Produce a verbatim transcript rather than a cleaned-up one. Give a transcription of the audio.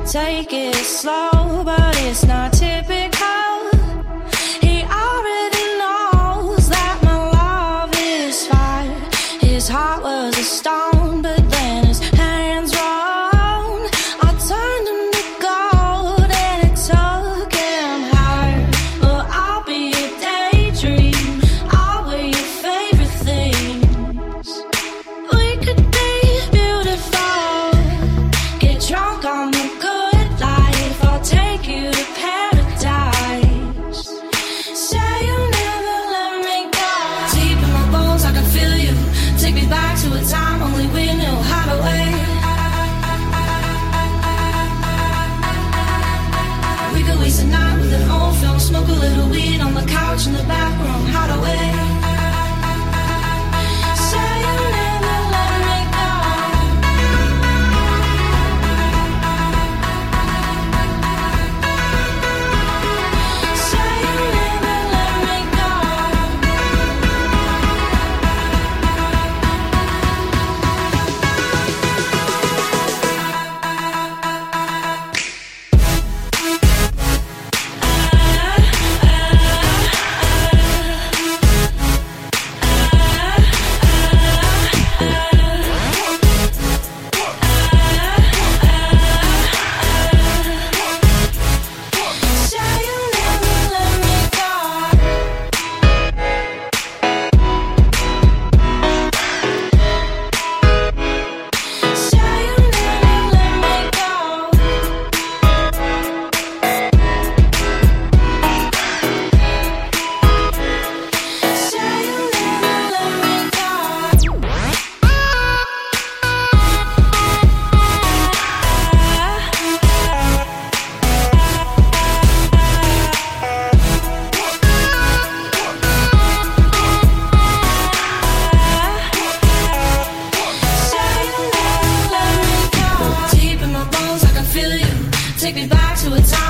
Take it slow, but it's not typical. He already knows that my love is fire. His heart was a stone, but then his hands were on. I turned him to gold and it took him higher. Well, I'll be a daydream, I'll wear your favorite things. We could be beautiful, get drunk on the good life. I'll take you to paradise. Say you'll never let me go. Deep in my bones I can feel you. Take me back to a time only we knew how to wait. We could waste a night with an old film, smoke a little weed on the couch in the back room. How to wait. Say you'll never let me go. Say you'll never let me go. Say you'll never let me go. Say you'll never let me go. Say you'll never let me go. Say you'll never let me go. Deep in my bones I can feel you. Take me back to a time